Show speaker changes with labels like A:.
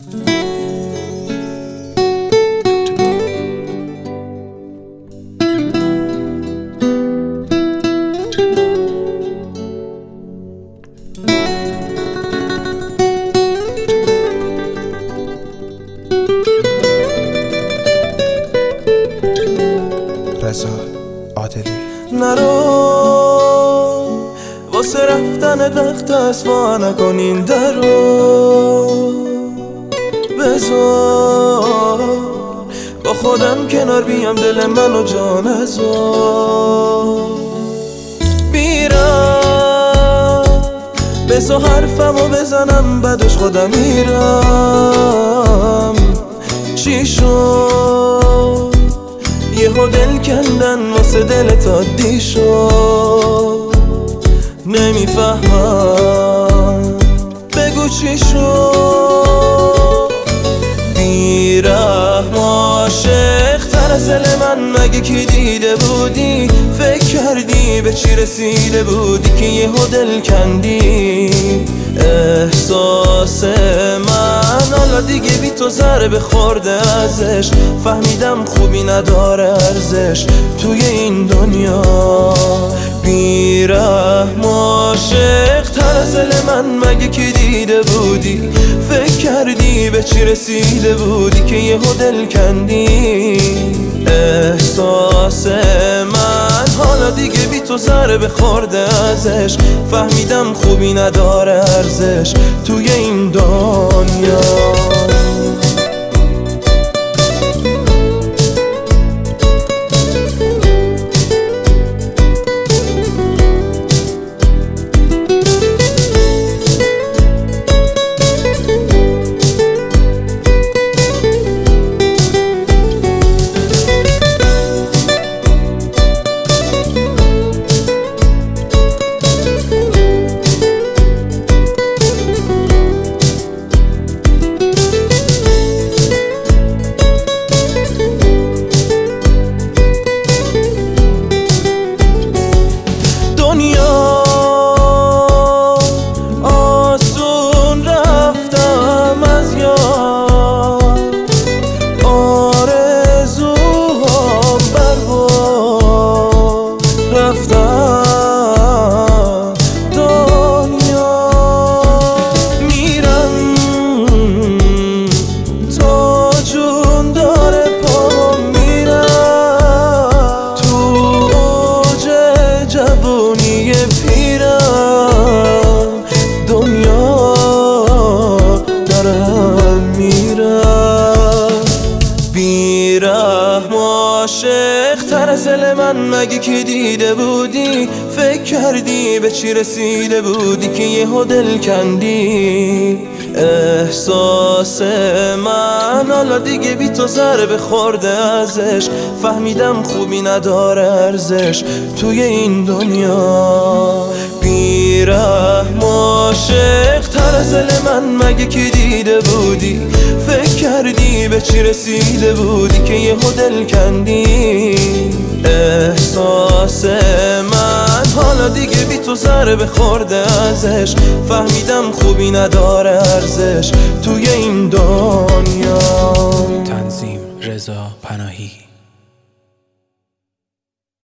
A: رضا عادلی.
B: نرو واسه رفتن وقت است، وا نکن این درو، بذار با خودم کنار بیام، دل منو جا نذار. میرم بذار حرفمو بزنم، بعدش خودم میرم. چی شد یهو دل کندن واسه دلت عادی شد؟ نمیفهمم بگو چی شد؟ بیرحم عاشق تر از دل من مگه کی دیده بودی؟ فکر کردی به چی رسیده بودی که یهو دل کندی؟ احساس من حالا دیگه بی تو ضربه خورده ازش، فهمیدم خوبی نداره ارزش توی این دنیا. بیرحم عاشق تر از دل من مگه کی دیده بودی؟ فکر کردی به چی رسیده بودی که یهو دل کندی؟ احساس من حالا دیگه بی تو ضربه خورده ازش، فهمیدم خوبی نداره ارزش توی این دنیا. آسون رفتم از یاد، آرزوها برباد رفتم دنیا. میرم تا جون داره پام، میرم تو اوج جوونی پیرم، دنیا دارم میرم. بیرحم عاشق تر از دل من مگه کی دیده بودی؟ فکر کردی به چی رسیده بودی که یهو دل کندی؟ احساس من حالا دیگه بی تو ضربه خورده ازش، فهمیدم خوبی نداره ارزش توی این دنیا. بیرحم عاشق تر از دل من مگه کی دیده بودی؟ فکر کردی به چی رسیده بودی که یهو دل کندی؟ احساس من حالا دیگه بی تو ضربه خورده ازش، فهمیدم خوبی نداره ارزش توی این دنیا.
A: تنظیم رضا پناهی.